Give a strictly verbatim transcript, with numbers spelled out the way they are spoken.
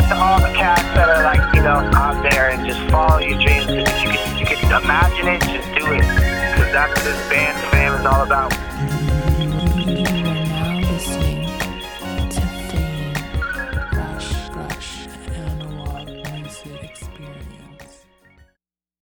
to all the cats that are like, you know, out there and just follow your dreams. If you can, you can imagine it, just do it. Because that's what this band, fam, is all about.